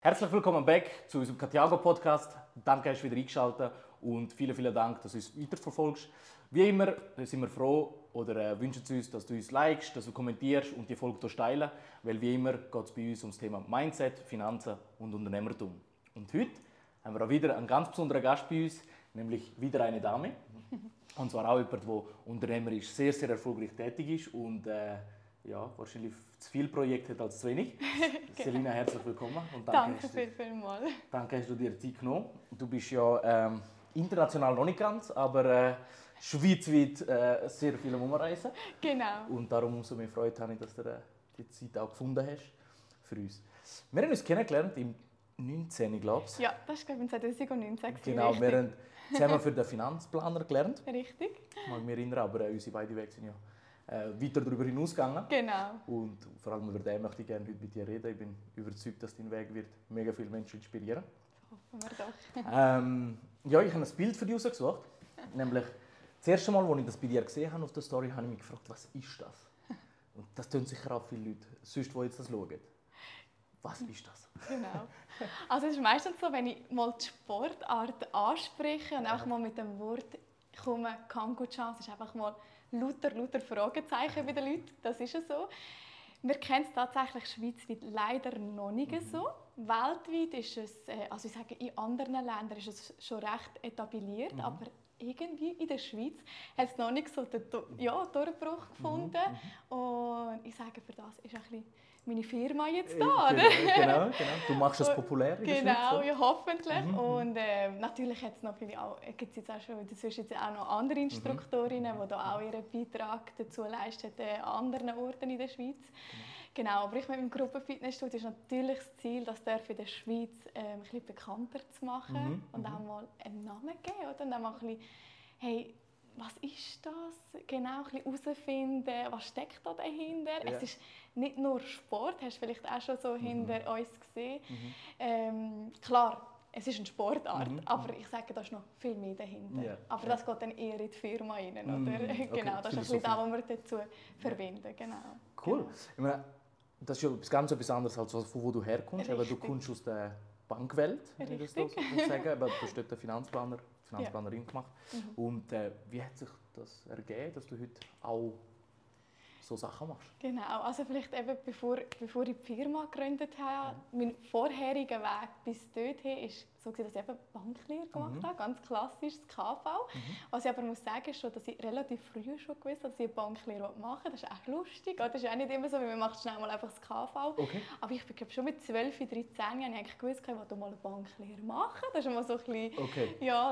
Herzlich willkommen back zu unserem Katiago-Podcast. Danke, dass du wieder eingeschaltet und vielen Dank, dass du uns weiterverfolgst. Wie immer sind wir froh oder wünschen uns, dass du uns likest, dass du kommentierst und die Folge teilen, weil wie immer geht es bei uns um das Thema Mindset, Finanzen und Unternehmertum. Und heute haben wir auch wieder einen ganz besonderen Gast bei uns, nämlich wieder eine Dame. Und zwar auch jemand, der unternehmerisch sehr erfolgreich tätig ist und wahrscheinlich zu viele Projekte hat als zu wenig. Selina, herzlich willkommen. Und danke vielmals. Danke, hast du dir Zeit genommen. Du bist ja international noch nicht ganz, aber schweizweit sehr viel umreisen. Genau. Und darum umso mehr Freude habe ich, dass du die Zeit auch gefunden hast für uns. Wir haben uns kennengelernt im 19, glaube ich. Ja, das war in 2019. Genau, richtig. wir haben zusammen für den Finanzplaner gelernt. Richtig. Ich mag mich erinnern, aber unsere beiden Wege sind ja weiter darüber hinausgegangen. Genau. Und vor allem über den möchte ich gerne heute mit dir reden. Ich bin überzeugt, dass dein Weg wird mega viele Menschen inspirieren. Hoffen wir doch. Ich habe ein Bild für dich rausgesucht. Nämlich, das erste Mal, als ich das bei dir gesehen habe auf der Story, habe ich mich gefragt, was ist das? Und das tun sicher auch viele Leute, sonst, die jetzt das schauen. Was ist das? Genau. Also es ist meistens so, wenn ich mal die Sportart anspreche und einfach mal mit dem Wort komme, Kangu-Chan, es ist einfach mal lauter Fragezeichen bei den Leuten. Das ist ja so. Wir kennen es tatsächlich schweizweit leider noch nicht so. Weltweit ist es, also ich sage, in anderen Ländern ist es schon recht etabliert, aber irgendwie in der Schweiz hat es noch nicht so den Durchbruch gefunden. Und ich sage, für das ist ein bisschen meine Firma jetzt da. Genau. Du machst es populär in der Schweiz. Genau, ja, hoffentlich. Und natürlich gibt es jetzt auch schon inzwischen auch noch andere Instruktorinnen, die da auch ihren Beitrag dazu leisten an anderen Orten in der Schweiz. Genau, aber ich mit dem Gruppenfitnessstudio ist natürlich das Ziel, das in der Schweiz ein bisschen bekannter zu machen und auch mal einen Namen geben. Oder? Und auch mal ein bisschen, hey, was ist das? Genau, ein bisschen herausfinden, was steckt da dahinter. Ja. Es ist nicht nur Sport, hast du vielleicht auch schon so hinter uns gesehen. Klar, es ist eine Sportart, aber ich sage, da ist noch viel mehr dahinter. Ja. Aber das geht dann eher in die Firma rein, oder? Okay, genau, das ist ein bisschen das, was wir dazu verbinden. Genau. Cool. Genau. Ich meine, das ist ja ganz etwas anderes, als von wo du herkommst. Aber du kommst aus der Bankwelt, wenn ich das so sagen. Aber du hast dort einen Finanzplanerin gemacht. Und wie hat sich das ergeben, dass du heute auch so Sachen machst? Genau, also vielleicht eben bevor ich die Firma gegründet habe, mein vorheriger Weg bis dorthin ist so, dass ich eben Banklehre gemacht habe, ganz klassisch das KV. Was ich aber muss sagen, ist schon, dass ich relativ früh schon gewusst habe, dass ich eine Banklehre machen will. Das ist echt lustig, das ist auch nicht immer so, wie man macht schnell mal einfach das KV. Okay. Aber ich glaube schon mit 12, 13 Jahren habe ich eigentlich gewusst, ich wollte mal eine Banklehre machen. Das war mal so ein bisschen,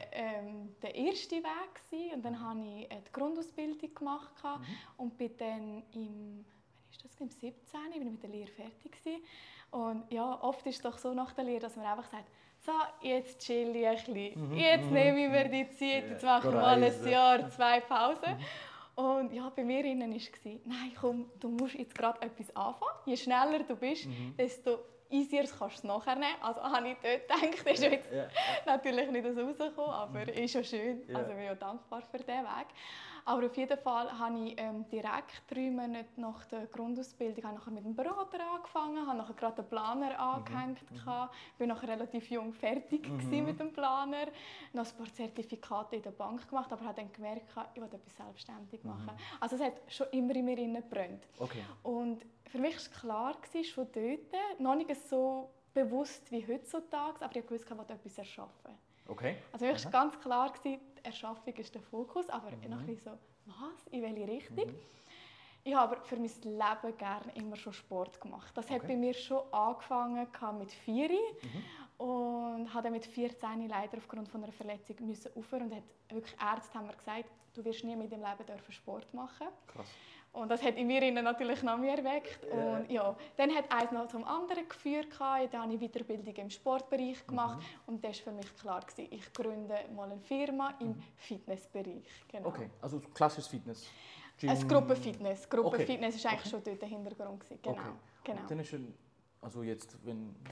der erste Weg gewesen. Und dann habe ich die Grundausbildung gemacht und bin dann im 17. bin ich mit der Lehre fertig gewesen. Und ja, oft ist es doch so nach der Lehre, dass man einfach sagt, so, jetzt chill ich ein bisschen, jetzt nehme ich mir die Zeit, jetzt mache ich mal ein Jahr, 2 Pausen. Und ja, bei mir innen war es, nein komm, du musst jetzt gerade etwas anfangen. Je schneller du bist, desto easier kannst du es nachher nehmen. Also habe ich dort gedacht, das ist jetzt natürlich nicht so rausgekommen, aber ist ja schön. Also ich bin ja dankbar für diesen Weg. Aber auf jeden Fall habe ich direkt 3 Monate nach der Grundausbildung mit dem Berater angefangen, habe nachher gerade den Planer angehängt, bin nachher relativ jung fertig mit dem Planer, noch ein paar Zertifikate in der Bank gemacht, aber habe dann gemerkt, ich will etwas selbstständig machen. Also es hat schon immer in mir gebrannt. Okay. Und für mich war klar, schon dort, noch nicht so bewusst wie heutzutage, aber ich wusste, ich wollte etwas erschaffen. Okay. Also für mich war ganz klar, die Erschaffung ist der Fokus, aber noch ein bisschen so, was, in welche Richtung? Ich habe aber für mein Leben gerne immer schon Sport gemacht. Das hat bei mir schon angefangen mit 4 und habe mit 14 leider aufgrund von einer Verletzung aufhören und wirklich Ärzte haben mir gesagt, du wirst nie mit dem Leben Sport machen. Krass. Und das hat in mir natürlich noch mehr erweckt. Und ja, dann hat eins noch zum anderen geführt. Dann habe ich Weiterbildung im Sportbereich gemacht. Und das war für mich klar, ich gründe mal eine Firma im Fitnessbereich. Genau. Okay, also klassisches Fitness. Ein Gruppenfitness. Gruppenfitness war eigentlich schon dort der Hintergrund. Genau. Okay. Genau. Dann ist also jetzt, wenn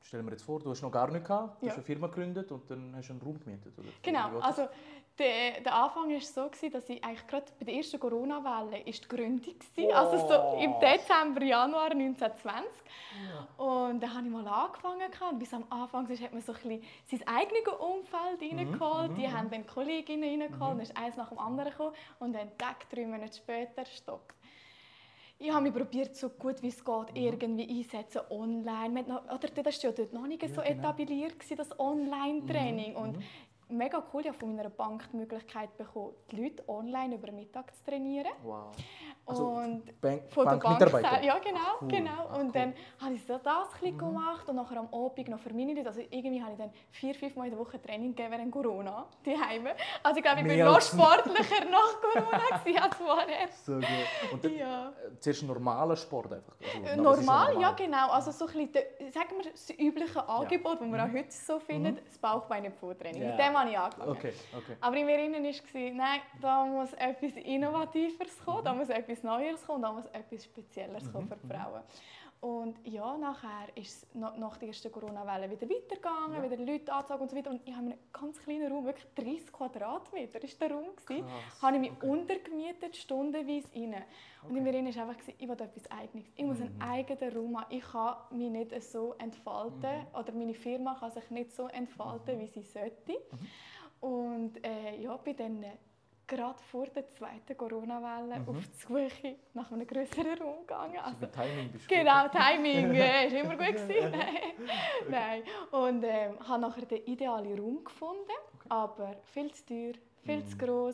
stell mir jetzt vor, du hast noch gar nichts gehabt, du Ja. hast eine Firma gegründet und dann hast du einen Raum gemietet, oder? Genau, Wie geht das? also der Anfang war so, dass ich eigentlich gerade bei der ersten Corona-Welle die Gründung war. Also so im Dezember, Januar 1920. Und dann habe ich mal angefangen. Und bis am Anfang hat man so ein bisschen sein eigenes Umfeld reingeholt. Die haben dann Kolleginnen reingeholt. Dann ist eins nach dem anderen gekommen. Und dann, 3 Monate später, stopp. Ich habe mich probiert, so gut wie es geht, irgendwie einsetzen online. Oder das war ja dort noch nicht so etabliert, das Online-Training. Und mega cool, ich habe von meiner Bank die Möglichkeit bekommen, die Leute online über Mittag zu trainieren. Wow. Also Und von der Bankmitarbeiter? Ja, genau. Cool. Genau. Und cool. dann habe ich so das ein bisschen gemacht und nachher am Abend noch für meine Leute. Also irgendwie habe ich dann 4-5 Mal in der Woche Training gegeben während Corona, daheim. Also ich glaube, ich bin noch sportlicher nach Corona als vorher. So gut. Und dann, zuerst normaler Sport einfach? Also, Normal, ja genau. Also so ein bisschen, sagen wir, das übliche Angebot, das man auch heute so findet, das Bauchbeine-Po-Training. Mit dem habe ich angefangen. Okay. Aber in mir innen war, nein, da muss etwas Innovativeres kommen, da muss etwas Neues kommen, da muss etwas Spezielleres kommen für die Frauen. Und ja, nachher ist es nach der ersten Corona-Welle wieder weitergegangen, wieder Leute angezogen und so weiter. Und ich habe einen ganz kleinen Raum, wirklich 30 Quadratmeter war der Raum. Habe ich mich untergemietet, stundenweise rein. Und in mir war einfach, ich will etwas Eigenes. Ich muss einen eigenen Raum haben. Ich kann mich nicht so entfalten, oder meine Firma kann sich nicht so entfalten, wie sie sollte. Und bin dann gerade vor der zweiten Corona-Welle auf die Suche nach einem grösseren Raum gegangen. Also Timing bist genau, Timing war immer gut gewesen. Nein. Und habe nachher den idealen Raum gefunden, aber viel zu teuer, viel zu gross.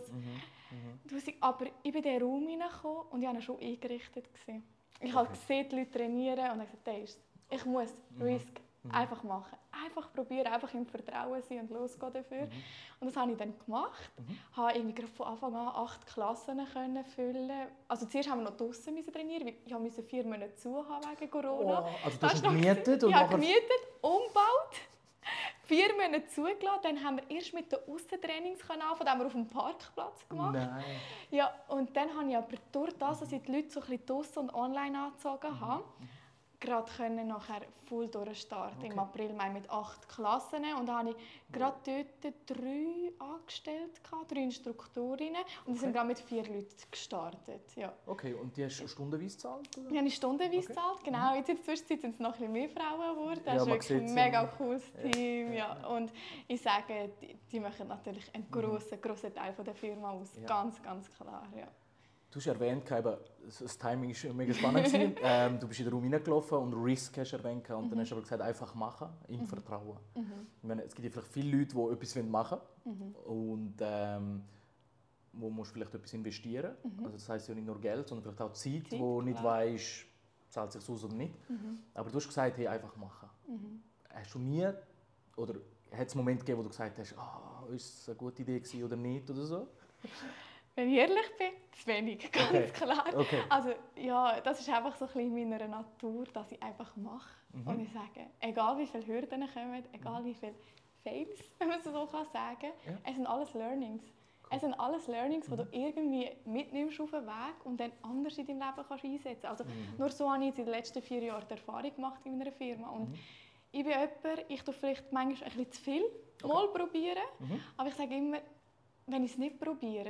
Aber ich bin in diesen Raum hineingekommen und ich habe ihn schon eingerichtet. Ich habe gesehen, die Leute trainieren und habe gesagt, das ist es. Ich muss Risk einfach machen. Einfach probieren, einfach im Vertrauen sein und losgehen dafür. Und das habe ich dann gemacht. Ich konnte irgendwie von Anfang an 8 Klassen füllen. Also zuerst haben wir noch draussen trainieren, weil ich musste 4 Monate zu haben wegen Corona. Oh, also du hast gemietet? Ich habe gemietet, umgebaut, 4 Monate zugelassen. Dann haben wir erst mit den Aussentrainings angefangen, die haben wir auf dem Parkplatz gemacht. Nein. Ja, und dann habe ich aber durch das, dass ich die Leute so ein bisschen draussen und online angezogen habe, gerade können nachher voll durchstarten im April, Mai mit 8 Klassen. Und da hatte ich gerade dort 3 Angestellte, 3 Instruktorinnen. Und wir sind gerade mit 4 Leuten gestartet. Ja. Okay, und die hast du stundenweise gezahlt? Ich habe stundenweise gezahlt, genau. Jetzt in der Zwischenzeit sind es noch ein bisschen mehr Frauen geworden. Das ist man wirklich ein sieht's mega cooles Team. Ja. Und ich sage, die machen natürlich einen grossen Teil der Firma aus. Ganz, ganz klar. Ja. Du hast erwähnt, das Timing war mega spannend. Du bist in den Raum reingelaufen und Risk hast du erwähnt. Und dann hast du aber gesagt, einfach machen, im Vertrauen. Ich meine, es gibt ja vielleicht viele Leute, die etwas machen wollen. Und wo musst du vielleicht etwas investieren. Also das heisst ja nicht nur Geld, sondern vielleicht auch Zeit, wo du nicht weißt, zahlt es sich aus oder nicht. Aber du hast gesagt, hey, einfach machen. Hast du nie, oder hat es Momente gegeben, wo du gesagt hast, ist es eine gute Idee gewesen oder nicht oder so? Wenn ich ehrlich bin, zu wenig, ganz klar. Okay. Also ja, das ist einfach so ein bisschen in meiner Natur, dass ich einfach mache. Und ich sage, egal wie viele Hürden kommen, egal wie viele Fails, wenn man es so sagen kann, es sind alles Learnings. Es sind alles Learnings, die du irgendwie mitnimmst auf den Weg und dann anders in deinem Leben kannst einsetzen kannst. Also nur so habe ich jetzt in den letzten 4 Jahren die Erfahrung gemacht in meiner Firma. Und ich bin jemand, ich tue vielleicht manchmal ein bisschen zu viel mal probieren, aber ich sage immer, wenn ich es nicht probiere,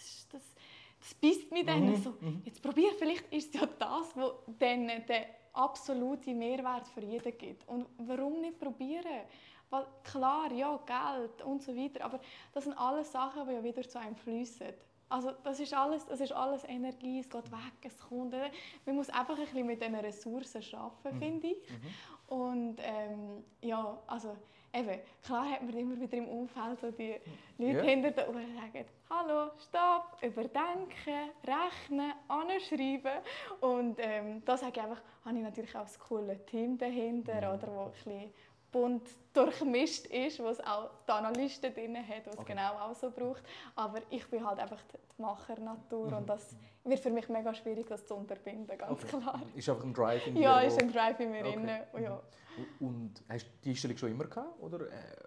das beißt mich dann so. Jetzt probiere, vielleicht ist es ja das, was dann den absoluten Mehrwert für jeden gibt. Und warum nicht probieren? Weil klar, ja, Geld und so weiter, aber das sind alles Sachen, die ja wieder zu einem fließen. Also das ist alles Energie, es geht weg, es kommt. Man muss einfach ein bisschen mit diesen Ressourcen arbeiten, finde ich. Und also eben, klar hat man immer wieder im Umfeld so die Leute hinter der Uhr, die sagen, hallo, stopp, überdenken, rechnen, anschreiben. Und da sage ich einfach, habe ich natürlich auch ein cooles Team dahinter, oder, wo ein bisschen bunt durchmischt ist, wo es auch die Analysten drin hat, was es genau auch so braucht. Aber ich bin halt einfach die Machernatur und das wird für mich mega schwierig, das zu unterbinden, ganz klar. Ist einfach ein Drive in dir? Ja, ist ein Drive in mir drin. Ja. Und hast du die Einstellung schon immer gehabt? Oder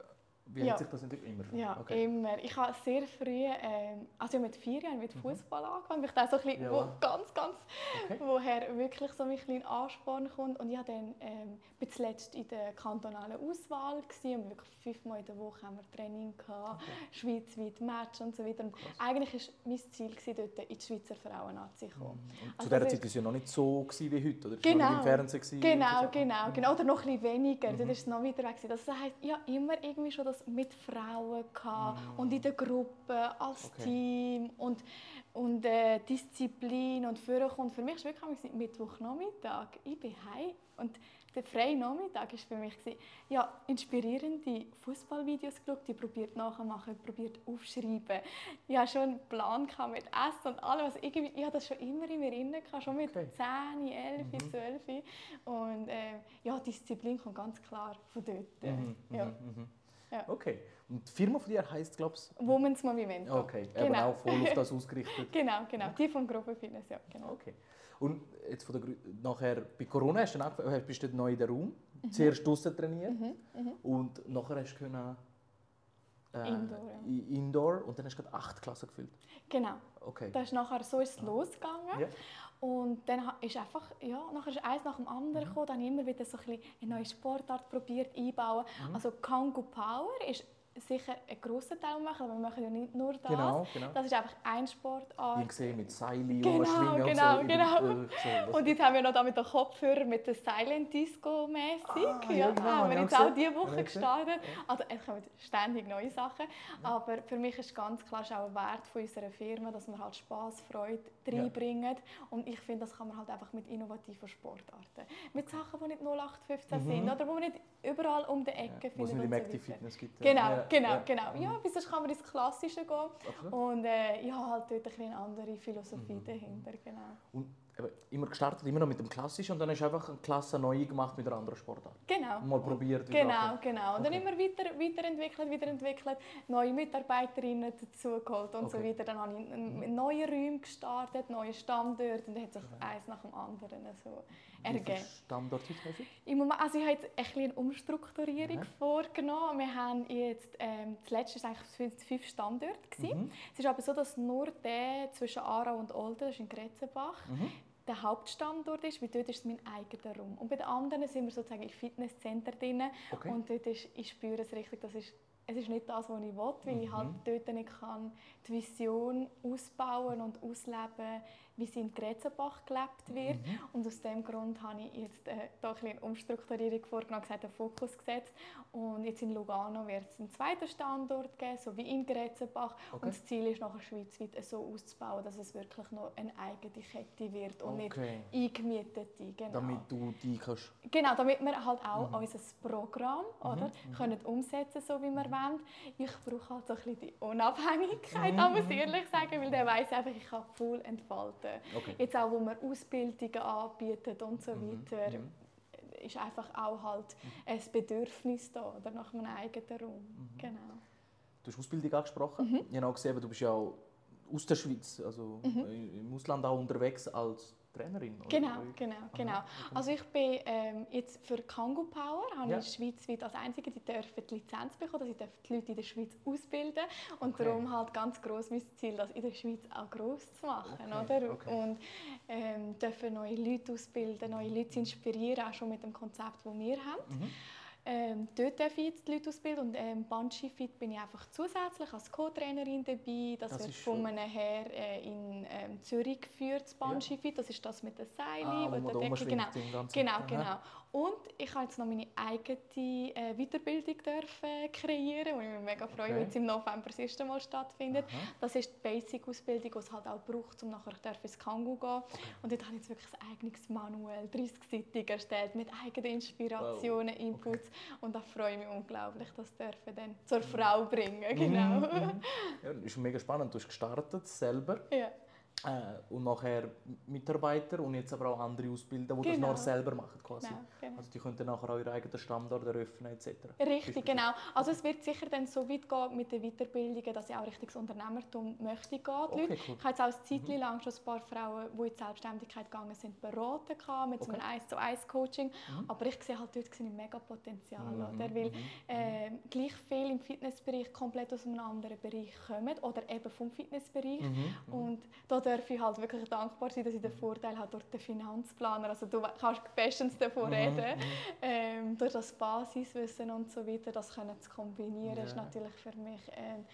Wie hat sich das entwickelt? Immer? Ja, immer. Ich habe sehr früh, also mit 4 Jahren mit Fußball angefangen. Ich dachte so ein bisschen, wo woher wirklich so ein kleiner Ansporn kommt. Und ich war dann bin zuletzt in der kantonalen Auswahl gewesen, und wirklich 5-mal in der Woche haben wir Training gehabt, schweizweit Match und so weiter. Und eigentlich war mein Ziel gewesen, dort in die Schweizer Frauen-Nazi zu kommen. Und zu dieser Zeit war es ja noch nicht so wie heute, oder? Genau, noch nicht im Fernsehen gewesen, genau. Oder noch ein bisschen weniger. Das war es noch weiter weg. Das heisst, ich hatte immer irgendwie schon das mit Frauen und in der Gruppe, als Team und Disziplin und Vorkommen. Für mich war es wirklich Mittwochnachmittag. Ich bin heim und der freie Nachmittag war für mich inspirierende Fußballvideos geschaut, die probiert nachmachen, probiert aufschreiben. Ich hatte schon einen Plan mit Essen und allem. Also ich hatte das schon immer in mir drin, schon mit 10, 11, 12. Und Disziplin kommt ganz klar von dort. Ja. Okay. Und die Firma von dir heisst, glaube ich? Women's Movimento. Okay, eben auch voll auf das ausgerichtet. Genau. Die vom Gruppenfitness, ja. Genau. Okay. Und jetzt nachher, bei Corona bist du neu in den Raum, zuerst draussen trainiert und nachher hast du können, Indoor und dann hast du gerade 8 Klassen gefüllt. Genau. Okay. Das ist nachher so ist es losgegangen. Ja. Und dann ist einfach, nachher ist eins nach dem anderen gekommen. Dann habe ich immer wieder so eine neue Sportart probiert einbauen. Also Kangu Power ist sicher ein grosser Teil machen, aber wir machen ja nicht nur das. Genau. Das ist einfach eine Sportart. Ich sehe mit Seilen Genau. und so. Und jetzt haben wir noch da mit den Kopfhörern mit der Silent Disco mäßig. Haben wir jetzt auch diese Woche gestartet. Also es kommen ständig neue Sachen. Aber für mich ist ganz klar auch ein Wert von unserer Firma, dass wir halt Spass, Freude reinbringen. Und ich finde, das kann man halt einfach mit innovativen Sportarten. Mit Sachen, die nicht 0815 sind oder die man nicht überall um die Ecke findet. Wo es nicht im Active Fitness gibt. Genau. Ja, bis sonst kann man ins Klassische gehen. Absolut. Und ich habe halt dort eine andere Philosophie dahinter. Genau. Und immer gestartet, immer noch mit dem Klassischen und dann hast du einfach eine Klasse neu gemacht mit einer anderen Sportart. Genau. Mal probiert. Genau. Und dann immer weiterentwickelt, neue Mitarbeiterinnen dazugeholt und so weiter. Dann habe ich neue Räume gestartet, neue Standorte und dann hat sich eins nach dem anderen so ergeben. Wie viele Standorte hast du? Im Moment, also ich habe jetzt eine Umstrukturierung vorgenommen. Wir haben jetzt, zuletzt war es eigentlich 5 Standorte. Es ist aber so, dass nur der zwischen Aarau und Olten, das ist in Gretzenbach, der Hauptstandort ist, weil dort ist mein eigener Raum. Und bei den anderen sind wir sozusagen im Fitnesscenter drin. Und dort ich spüre es richtig, es ist nicht das, was ich will, weil ich halt dort nicht die Vision ausbauen und ausleben, wie sie in Gretzenbach gelebt wird. Und aus diesem Grund habe ich jetzt da eine Umstrukturierung vorgenommen, einen Fokus gesetzt. Und jetzt in Lugano wird es einen zweiten Standort geben, so wie in Gretzenbach. Und das Ziel ist, nachher schweizweit so auszubauen, dass es wirklich noch eine eigene Kette wird und nicht eingemietete. Genau. Damit du die kannst. Genau, damit wir halt auch unser Programm können umsetzen, so wie wir wollen. Ich brauche halt so ein bisschen die Unabhängigkeit, muss ich ehrlich sagen, weil der weiss einfach, ich kann voll entfalten. Jetzt auch, wo wir Ausbildungen anbieten und so weiter, ist einfach auch halt ein Bedürfnis da oder nach einem eigenen Raum. Genau. Du hast Ausbildung angesprochen. Ich habe auch gesehen, du bist ja auch aus der Schweiz, also im Ausland auch unterwegs als Trainerin. Genau. Also ich bin jetzt für Kangu Power, habe ich schweizweit als Einzige, die dürfen die Lizenz bekommen, dass ich die Leute in der Schweiz ausbilden darf. Und darum halt ganz gross mein Ziel, das in der Schweiz auch gross zu machen. Oder? Und dürfen neue Leute ausbilden, neue Leute zu inspirieren, auch schon mit dem Konzept, das wir haben. Dort darf ich jetzt die Leute ausbilden und Bungee Fit bin ich einfach zusätzlich als Co-Trainerin dabei. Das wird von einem Herr in Zürich geführt, das Bungee Fit. Das ist das mit den Seilen. Genau. Und ich habe jetzt noch meine eigene Weiterbildung kreieren, die ich mich mega freue, weil jetzt im November das erste Mal stattfindet. Das ist die Basic-Ausbildung, die es halt auch braucht, um nachher ins Kangu zu gehen. Und dort habe ich jetzt wirklich ein eigenes Manual, 30-seitig erstellt, mit eigenen Inspirationen, Inputs. Und da freue ich mich unglaublich, das dürfen dann zur Frau bringen. Genau. Ja, das ist mega spannend. Du hast gestartet selber und nachher Mitarbeiter und jetzt aber auch andere ausbilden, die das nachher selber machen quasi. Genau. Also die können dann nachher auch ihren eigenen Standort eröffnen etc. Richtig, genau. Also es wird sicher dann so weit gehen mit den Weiterbildungen, dass ich auch Richtung Unternehmertum möchte gehen. Okay, cool. Ich habe jetzt auch eine Zeit lang schon ein paar Frauen, die in die Selbstständigkeit gegangen sind, beraten mit so einem 1:1-Coaching. Aber ich sehe halt dort mega Potenzial. Weil gleich viel im Fitnessbereich komplett aus einem anderen Bereich kommen oder eben vom Fitnessbereich. Und da darf ich halt wirklich dankbar sein, dass ich den Vorteil habe durch den Finanzplaner. Also du kannst bestens davon reden. Durch das Basiswissen und so weiter, das können zu kombinieren, ist natürlich für mich eine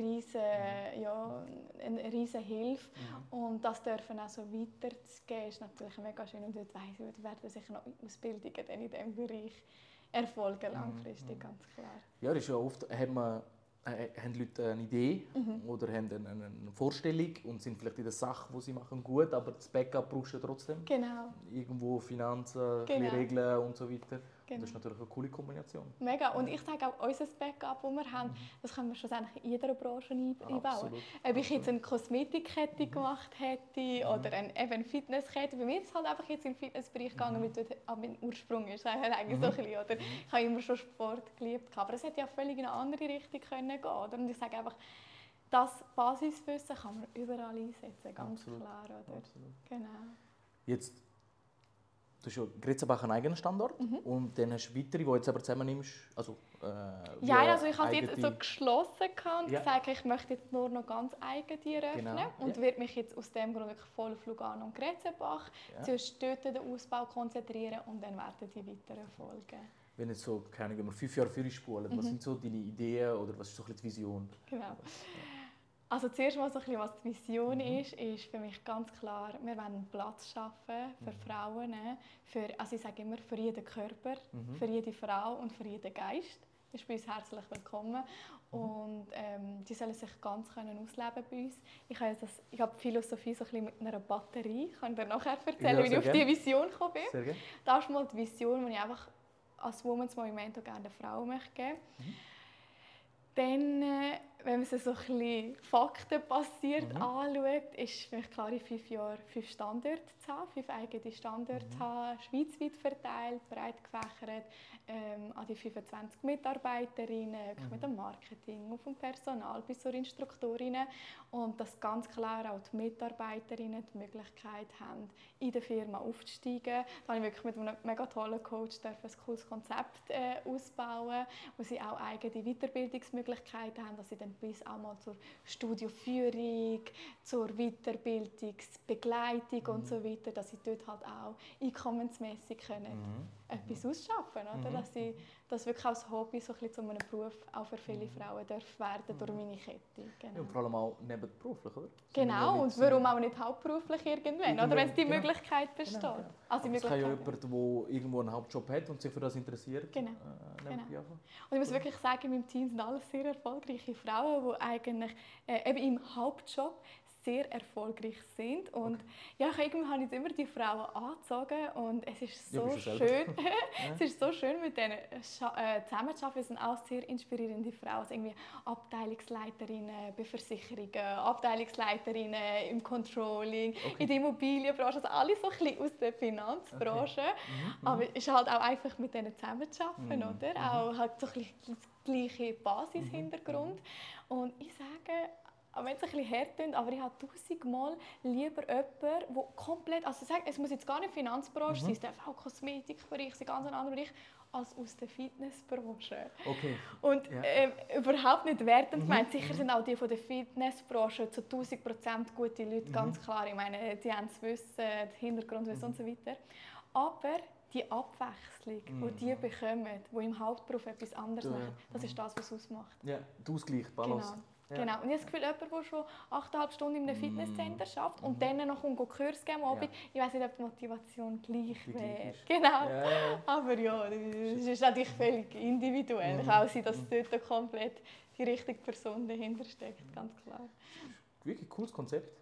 riesen Hilfe. Und das dürfen auch so weiterzugeben, ist natürlich mega schön. Und dort weiss ich, werden sicher noch Ausbildungen in diesem Bereich erfolgen, langfristig, ganz klar. Ja, das ist ja oft, haben Leute eine Idee oder haben eine Vorstellung und sind vielleicht in der Sache, die sie machen, gut, aber das Backup brauchst du ja trotzdem. Genau. Irgendwo Finanzen, Regeln und so weiter. Genau. Das ist natürlich eine coole Kombination. Mega. Und ich sage auch, unser Backup, das wir haben, das können wir schlussendlich in jeder Branche einbauen. Absolut. Ob ich jetzt eine Kosmetikkette gemacht hätte oder eine Fitnesskette. Bei mir ist es halt einfach jetzt im Fitnessbereich gegangen, weil dort mein Ursprung ist. Eigentlich so ein bisschen, oder? Ich habe immer schon Sport geliebt, aber es hätte ja völlig in eine andere Richtung gehen können. Oder? Und ich sage einfach, das Basiswissen kann man überall einsetzen, ganz Absolut. klar. Oder? Absolut. Genau. Jetzt, du hast ja Gritzenbach einen eigenen Standort und dann hast du weitere, die jetzt aber zusammennimmst. Also, also ich habe jetzt so geschlossen und gesagt, ich möchte jetzt nur noch ganz eigen eröffnen und werde mich jetzt aus dem Grund wirklich voll auf Lugano und Gritzenbach zuerst dort den Ausbau konzentrieren und dann werden die weiteren folgen. Wenn jetzt so, keine Ahnung, wenn wir 5 Jahre früher spulen, was sind so deine Ideen oder was ist so ein bisschen die Vision? Genau. Also zuerst mal so ein bisschen, was die Vision ist für mich ganz klar, wir wollen einen Platz schaffen für Frauen, also ich sage immer, für jeden Körper, für jede Frau und für jeden Geist. Ist bei uns herzlich willkommen und die sollen sich ganz ausleben bei uns. Ich habe die Philosophie so ein bisschen mit einer Batterie, ich kann dir nachher erzählen, wie ich auf diese Vision gekommen bin. Sehr gerne. Das ist mal die Vision, die ich einfach als Women's Movimento gerne Frauen möchte geben. Dann, wenn man es so ein bisschen faktenbasiert anschaut, ist für mich klar, in 5 Jahren 5 Standorte zu haben, 5 eigene Standorte zu haben, schweizweit verteilt, breit gefächert, an die 25 Mitarbeiterinnen, mit dem Marketing, auf dem Personal bis zur Instruktorinnen und dass ganz klar auch die Mitarbeiterinnen die Möglichkeit haben, in der Firma aufzusteigen. Da habe ich wirklich mit einem mega tollen Coach ein cooles Konzept ausbauen, wo sie auch eigene Weiterbildungsmöglichkeiten haben, dass sie dann bis auch mal zur Studioführung, zur Weiterbildungsbegleitung und so weiter, dass sie dort halt auch einkommensmässig können etwas ausschaffen, oder? Dass sie das wirklich als Hobby so ein bisschen zu einem Beruf auch für viele Frauen darf werden durch meine Kette. Genau. Ja, und vor allem auch nebenberuflich, oder? Genau, und warum auch nicht hauptberuflich irgendwann, oder wenn es die Möglichkeit besteht. Genau. Also es kann ja jemand, der irgendwo einen Hauptjob hat und sich für das interessiert. Genau. Und ich muss wirklich sagen, in meinem Team sind alles sehr erfolgreiche Frauen, die eigentlich eben im Hauptjob sehr erfolgreich sind. Und irgendwie habe ich immer die Frauen angezogen und es ist so schön. Es ist so schön, mit denen zusammenzuarbeiten. Es sind auch sehr inspirierende Frauen. Also irgendwie Abteilungsleiterinnen bei Versicherungen, Abteilungsleiterinnen im Controlling, in der Immobilienbranche. Also alle so ein bisschen aus der Finanzbranche. Aber es ist halt auch einfach mit denen zusammenzuarbeiten, oder? Auch halt so ein bisschen das gleiche Basishintergrund. Und ich sage, auch wenn es ein bisschen hart klingt, aber ich habe 1000-mal lieber jemanden, der komplett, also es muss jetzt gar nicht Finanzbranche sein, es darf auch Kosmetikbereich sein, ganz ein anderer Bereich, als aus der Fitnessbranche. Okay. Und überhaupt nicht wertend gemeint, sicher sind auch die von der Fitnessbranche zu 1000% gute Leute, ganz klar. Ich meine, die haben das Wissen, das Hintergrundwissen und so weiter. Aber die Abwechslung, die die bekommen, die im Hauptberuf etwas anderes machen, das ist das, was es ausmacht. Ja, der Ausgleich, die Balance. Genau. Und ich habe das Gefühl, jemand, der schon 8,5 Stunden in einem Fitnesscenter arbeitet und dann noch Kurs geben am Abend, ich weiß nicht, ob die Motivation gleich wäre. Genau. Ja. Aber ja, das ist natürlich völlig individuell. Es kann auch sein, dass dort komplett die richtige Person dahinter steckt, ganz klar. Wirklich cooles Konzept.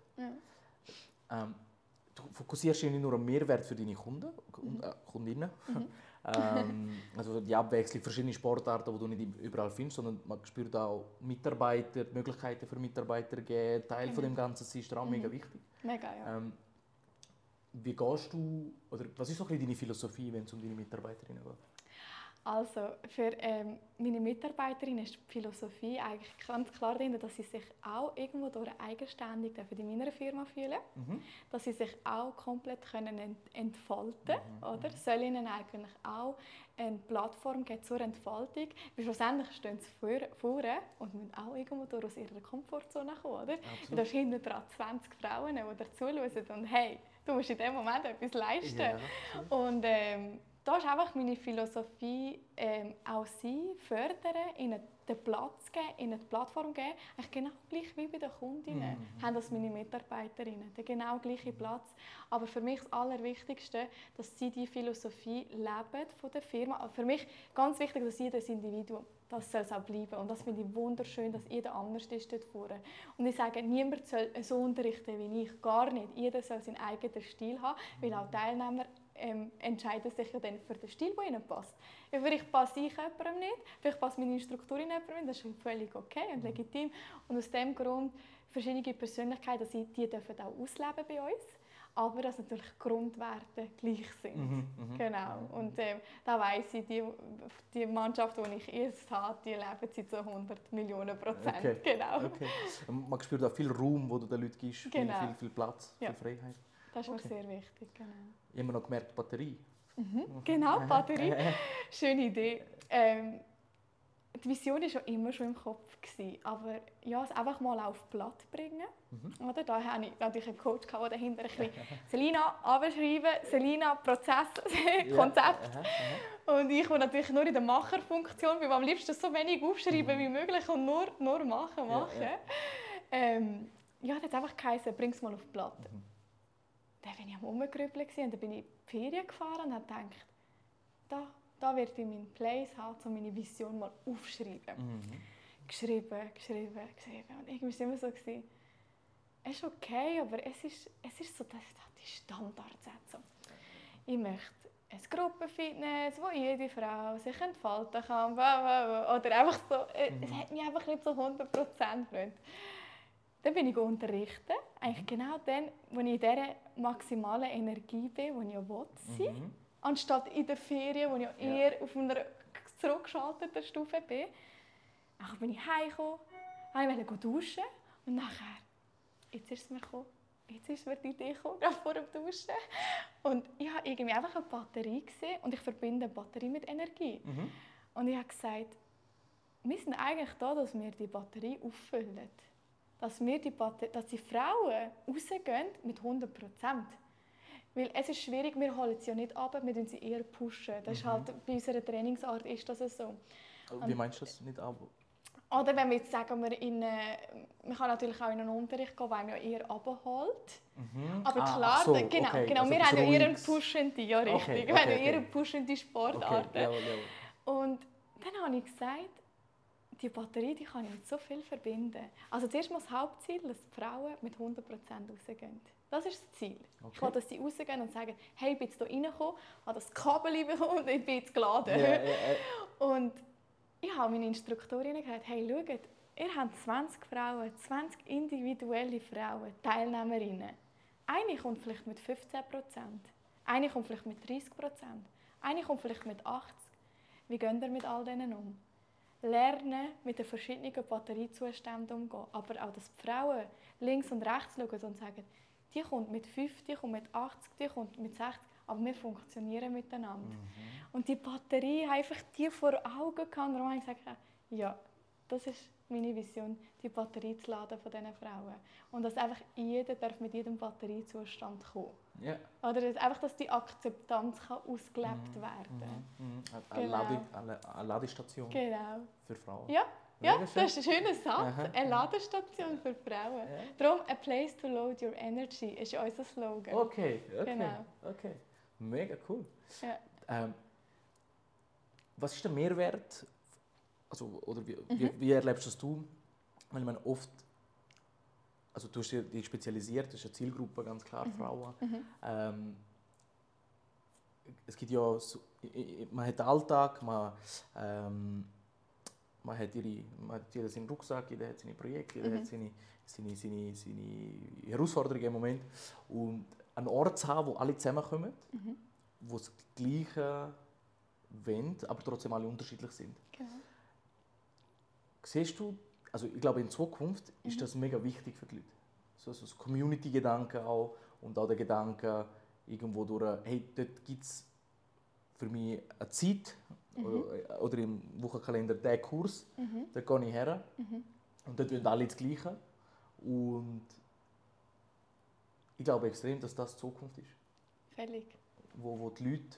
Ja. Du fokussierst dich nicht nur am Mehrwert für deine Kunden, Kundinnen, Also die Abwechslung, verschiedene Sportarten, die du nicht überall findest, sondern man spürt auch Mitarbeiter, die Möglichkeiten für Mitarbeiter geben, Teil von dem Ganzen sein, ist dir auch mega wichtig. Mega, ja. Wie gehst du, oder was ist so ein bisschen deine Philosophie, wenn es um deine Mitarbeiterinnen geht? Also für meine Mitarbeiterinnen ist die Philosophie eigentlich ganz klar dahinter, dass sie sich auch irgendwo durch eigenständig in meiner Firma fühlen, dass sie sich auch komplett können entfalten oder? Es soll ihnen eigentlich auch eine Plattform geben zur Entfaltung, weil schlussendlich stehen sie vorne und müssen auch irgendwo durch aus ihrer Komfortzone kommen, oder? Und da sind hinten dran 20 Frauen, die dazu und hey, du musst in dem Moment etwas leisten. Ja. Und da ist einfach meine Philosophie, auch sie fördern, ihnen den Platz geben, ihnen die Plattform geben, eigentlich genau gleich wie bei den Kundinnen, haben das meine Mitarbeiterinnen, den genau gleichen Platz. Aber für mich das Allerwichtigste, dass sie die Philosophie leben von der Firma. Aber für mich ganz wichtig, dass jedes Individuum, das soll es auch bleiben. Und das finde ich wunderschön, dass jeder anders ist dort vorne. Und ich sage, niemand soll so unterrichten wie ich, gar nicht. Jeder soll seinen eigenen Stil haben, weil auch Teilnehmer entscheiden sich ja dann für den Stil, der ihnen passt. Vielleicht passe ich jemandem nicht, vielleicht passt meine Struktur in jemandem nicht, das ist völlig okay und legitim. Und aus diesem Grund, verschiedene Persönlichkeiten, die dürfen auch ausleben bei uns, aber dass natürlich Grundwerte gleich sind. Genau. Und da weiss ich, die Mannschaft, die ich jetzt habe, die leben sie zu 100 Millionen %. Okay. Genau. Okay. Man spürt auch viel Raum, wo du den Leuten gibst, Genau. viel Platz, viel Freiheit. Das ist mir sehr wichtig, genau. Ich habe noch gemerkt, Batterie. Genau, Batterie. Schöne Idee. Die Vision war schon im Kopf, aber ja, es einfach mal auf Blatt bringen. Oder? Da hatte ich natürlich einen Coach, der dahinter ein bisschen Selina abschreiben, Selina Prozess, Konzept. Und ich war natürlich nur in der Macherfunktion, weil am liebsten so wenig aufschreiben wie möglich und nur machen. Ja, das hat einfach geheißen, bring es mal auf Blatt. Dann war ich am Rumgrübeln und dann bin ich in die Ferien gefahren und habe gedacht, da werde ich meinen Place haben, um meine Vision mal aufschreiben. Geschrieben. Und irgendwie war es immer so, es ist okay, aber es ist so die Standardsetzung. Ich möchte ein Gruppenfitness, wo jede Frau sich entfalten kann. Oder einfach so, es hat mich einfach nicht so 100% gefreut. Dann bin ich unterrichten, eigentlich genau dann, wo ich in dieser maximalen Energie bin, die ich ja will, anstatt in den Ferien, wo ich ja eher auf einer zurückgeschalteten Stufe bin. Dann bin ich heimgekommen, wollte duschen und nachher, jetzt ist es mir gekommen, jetzt ist mir die Idee gekommen, gerade vor dem Duschen. Und ich habe irgendwie einfach eine Batterie gesehen und ich verbinde eine Batterie mit Energie. Und ich habe gesagt, wir sind eigentlich da, dass wir die Batterie auffüllen. Dass die Frauen rausgehen mit 100%. Weil es ist schwierig, wir holen sie ja nicht ab, wir pushen sie eher. Das ist halt, bei unserer Trainingsart ist das so. Wie meinst du das, nicht ab? Oder wenn wir jetzt sagen, man kann natürlich auch in einen Unterricht gehen, weil man ja eher abholt. Aber klar, so, genau, okay. genau. Also wir haben ja eher eine Ruhiges. pushende, ja richtig. Wir haben ja eher eine pushende Sportarten. Okay. Und dann habe ich gesagt, die Batterie die kann ich mit so viel verbinden. Also zuerst mal das Hauptziel, dass die Frauen mit 100% rausgehen. Das ist das Ziel. Okay. Ich will, dass sie rausgehen und sagen, hey, ich bin jetzt hier reingekommen, habe das Kabel bekommen und ich bin jetzt geladen. Und ich habe meine Instruktorinnen gesagt, hey, schaut, ihr habt 20 Frauen, 20 individuelle Frauen, Teilnehmerinnen. Eine kommt vielleicht mit 15%, eine kommt vielleicht mit 30%, eine kommt vielleicht mit 80%. Wie geht ihr mit all denen um? Lernen, mit den verschiedenen Batteriezuständen umzugehen. Aber auch, dass die Frauen links und rechts schauen und sagen, die kommt mit 5, die kommt mit 80, die kommt mit 60, aber wir funktionieren miteinander. Und die Batterie einfach die vor Augen gehabt. Darum habe ich gesagt, ja, das ist meine Vision, die Batterie zu laden von diesen Frauen. Und dass einfach jeder mit jedem Batteriezustand kommen. Ja. Oder einfach, dass die Akzeptanz ausgelebt werden kann. Eine Ladestation für Frauen. Ja, das ist ein schöner Satz. Eine Ladestation für Frauen. Ja. Darum, a place to load your energy ist unser Slogan. Okay. Genau. Okay. Mega cool. Ja. Was ist der Mehrwert? Also, oder wie erlebst das du? Weil man oft, also du hast dich spezialisiert, das ist eine Zielgruppe, ganz klar, Frauen. Es gibt ja man hat den Alltag, man hat jeder seinen Rucksack, jeder hat seine Projekte, jeder hat seine Herausforderungen im Moment. Und einen Ort zu haben, wo alle zusammenkommen, wo das Gleiche wollen, aber trotzdem alle unterschiedlich sind. Genau. Siehst du, also ich glaube in Zukunft ist das mega wichtig für die Leute. So das Community-Gedanke auch und auch der Gedanke irgendwo durch, hey, dort gibt es für mich eine Zeit oder im Wochenkalender diesen Kurs, da gehe ich her und dort wollen alle das Gleiche. Und ich glaube extrem, dass das die Zukunft ist. Völlig. Wo die Leute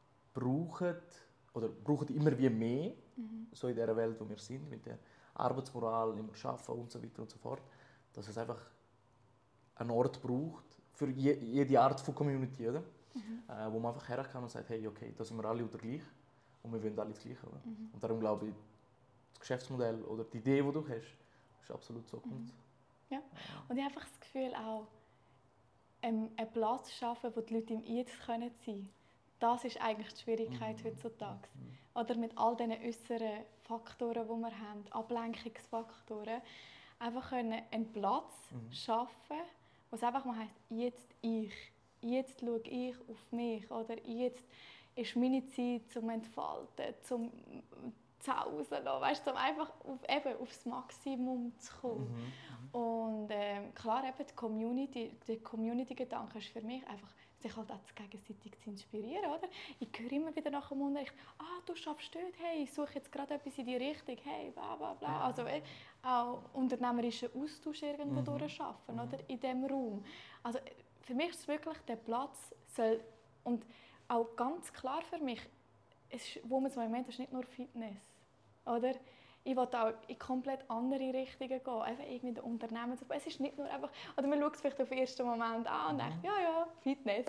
brauchen immer wie mehr, so in dieser Welt, wo wir sind, mit der Arbeitsmoral, immer arbeiten und so weiter und so fort, dass es einfach einen Ort braucht für jede Art von Community, oder? Wo man einfach her kann und sagt, hey, okay, da sind wir alle gleich und wir wollen alle das Gleiche. Oder? Und darum glaube ich, das Geschäftsmodell oder die Idee, die du hast, ist absolut Zukunft. Ja. Und ich habe einfach das Gefühl auch, einen Platz schaffen, wo die Leute im Jetzt sein können. Das ist eigentlich die Schwierigkeit heutzutage. Oder mit all diesen äußeren Faktoren, die wir haben, Ablenkungsfaktoren, einfach einen Platz schaffen, wo es einfach mal heisst, jetzt ich. Jetzt schaue ich auf mich. Oder jetzt ist meine Zeit zum Entfalten, zum Zausen, weißt du, um einfach aufs Maximum zu kommen. Und klar, eben der Community-Gedanke ist für mich einfach, sich halt auch gegenseitig zu inspirieren, oder? Ich höre immer wieder nach dem Unterricht, du schaffst dort, hey, ich suche jetzt gerade etwas in die Richtung, hey, bla bla bla. Also auch unternehmerischen Austausch irgendwo durchschaffen, oder? In diesem Raum. Also für mich ist es wirklich, der Platz soll, und auch ganz klar für mich, Women's Movement ist nicht nur Fitness, oder? Ich will auch in komplett andere Richtungen gehen, einfach irgendwie der Unternehmensaufbau. Es ist nicht nur einfach, oder man schaut es vielleicht auf den ersten Moment an und denkt, ja, Fitness,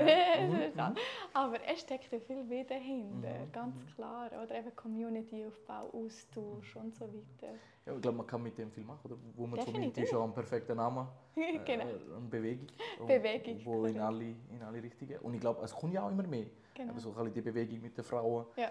oder? Aber es steckt ja viel mehr dahinter, ganz klar, oder eben Community-Aufbau, Austausch und so weiter. Ja, ich glaube, man kann mit dem viel machen, oder? Women's Movement ist schon ein perfekter Name, Genau. eine Bewegung, Bewegung, in alle Richtungen. Und ich glaube, es kommt ja auch immer mehr. Genau. Aber so ein bisschen die Bewegung mit den Frauen, Ja.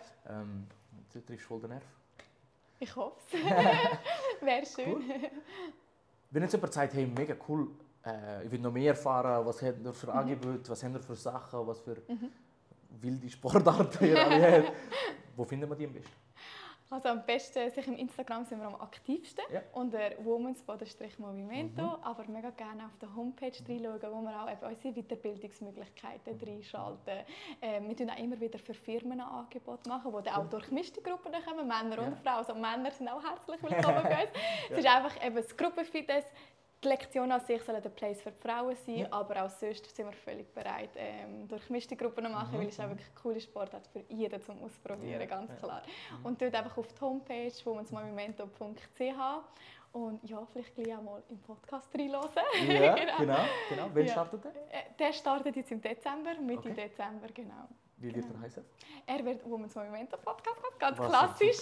du triffst voll den Nerv. Ich hoffe es. Wäre schön. Cool. Wenn jetzt jemand sagt, hey, mega cool, ich will noch mehr erfahren, was habt ihr für Angebote, was habt ihr für Sachen, was für wilde Sportarten ihr alle habt, wo finden wir die am besten? Also am besten, sich im Instagram sind wir am aktivsten, unter womens_movimento, aber mega gerne auf der Homepage reinschauen, wo wir auch eben unsere Weiterbildungsmöglichkeiten reinschalten. Wir tun auch immer wieder für Firmen ein Angebot machen, die auch durch gemischte Gruppen kommen, Männer und Frauen. Also Männer sind auch herzlich willkommen bei uns. Es ist einfach eben das Gruppenfitness. Die Lektion an sich soll der Place für die Frauen sein, aber auch sonst sind wir völlig bereit, durch gemischte Gruppen zu machen, weil es ist auch wirklich eine coole Sportart für jeden zum Ausprobieren, ganz klar. Und dort einfach auf die Homepage womensmovimento.ch und ja, vielleicht gleich auch mal im Podcast reinhören. Ja, genau. Wann startet der? Der startet jetzt im Dezember, Mitte Dezember, genau. Wie wird er heißen? Er wird Women's Movimento Podcast, ganz klassisch,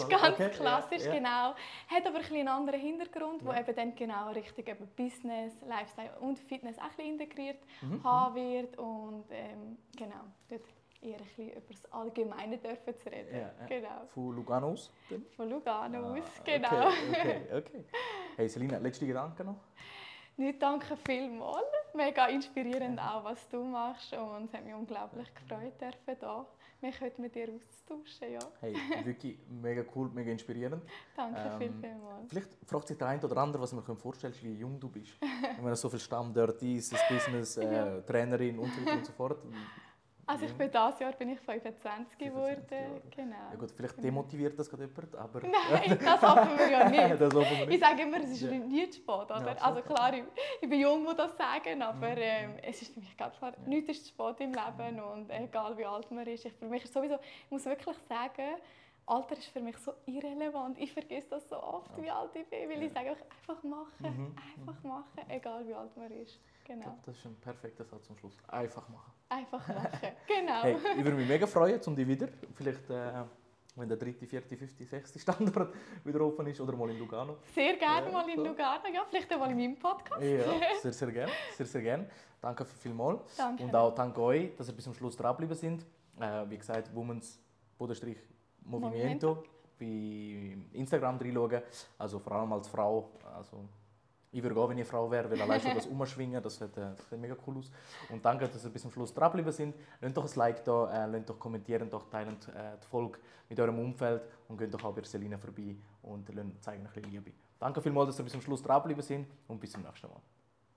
genau. Hat aber ein einen anderen Hintergrund, wo eben dann genau richtig eben Business, Lifestyle und Fitness auch ein bisschen integriert haben wird und genau, dort eher ein bisschen über das Allgemeine dürfen zu reden. Ja. Genau. Von Lugano aus? Von Lugano aus, genau. Okay. Hey Selina, letzte Gedanken noch? Nicht, danke vielmals. Mega inspirierend auch, was du machst und es hat mich unglaublich gefreut, mich heute mit dir auszutauschen. Ja. Hey, wirklich mega cool, mega inspirierend. Danke vielmals. Vielleicht fragt sich der eine oder andere, was man sich vorstellen kann, wie jung du bist. Wenn man so viel Stamm dort ist, das Business, Trainerin und so weiter und so fort. Also ich bin dieses Jahr 25 geworden. Genau. Ja gut, vielleicht demotiviert das gerade jemand, aber... Nein, das hoffen wir ja nicht. Das hoffen wir nicht. Ich sage immer, es ist nie zu spät. Oder? Ja, also klar, ich bin jung, die das sagen, aber es ist für mich ganz klar, nichts ist zu spät im Leben und egal wie alt man ist. Für mich ist sowieso, ich muss wirklich sagen, Alter ist für mich so irrelevant. Ich vergesse das so oft, wie alt ich bin, weil ich sage einfach machen, egal wie alt man ist. Genau. Das ist ein perfekter Satz zum Schluss. Einfach machen. Einfach machen, genau. Hey, ich würde mich mega freuen, um dich wieder, vielleicht wenn der 3., 4., 5., 6. Standort wieder offen ist oder mal in Lugano. Sehr gerne mal in Lugano, ja, vielleicht auch mal in meinem Podcast. Ja, sehr gerne, sehr gerne. Danke vielmals. Danke. Und auch danke euch, dass ihr bis zum Schluss dranbleiben sind. Wie gesagt, Women's _Movimiento bei Instagram reinschauen. Also vor allem als Frau. Also, ich würde gehen, wenn ich eine Frau wäre, weil allein schon das Umschwingen, das sieht mega cool aus. Und danke, dass ihr bis zum Schluss dran geblieben sind. Lasst doch ein Like da, lasst doch kommentieren, doch teilen die Folge mit eurem Umfeld und geht doch auch bei Selina vorbei und zeigen ein bisschen Liebe. Danke vielmals, dass ihr bis zum Schluss dran geblieben sind und bis zum nächsten Mal.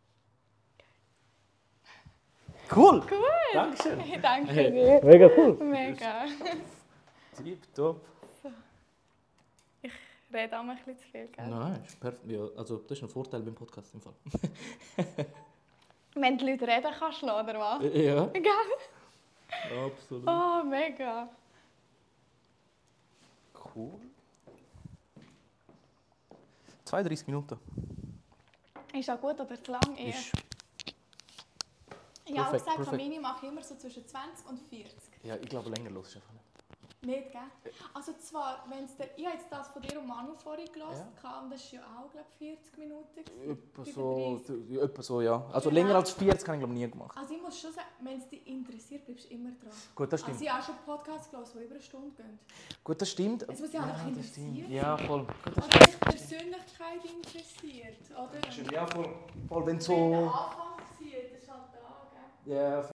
Cool! Cool! Dankeschön! Danke dir. Mega cool! Mega. Tipptopp! Ich rede auch mal ein bisschen zu viel, gell? Nein, ist perfekt. Ja, also, das ist ein Vorteil beim Podcast im Fall. Wenn die Leute reden kannst, oder was? Ja, Gell? absolut. Oh, mega. Cool. 32 Minuten. Ist auch gut oder zu lang? Eher? Ist Ich habe auch perfekt, gesagt, perfekt. Kamini mache ich immer so zwischen 20 und 40. Ja, ich glaube, länger los ist einfach nicht. Nicht, gell? Also zwar, wenn's der, ich habe jetzt das von dir und Manu vorhin gehört, und das war ja auch, glaube ich, 40 Minuten. Etwa so, ja. Also Genau. länger als 40 habe ich glaube nie gemacht. Also ich muss schon sagen, wenn es dich interessiert, bleibst du immer dran. Gut, das stimmt. Also ich habe auch schon Podcasts gehört, die über eine Stunde gehen. Gut, das stimmt. Es muss ja einfach das stimmt. interessieren. Ja, voll. Gut, das Oder dich Persönlichkeit interessiert, oder? stimmt. Ja, voll. Voll, wenn Wenn der so... Anfang zieht, ist halt da, gell? Ja,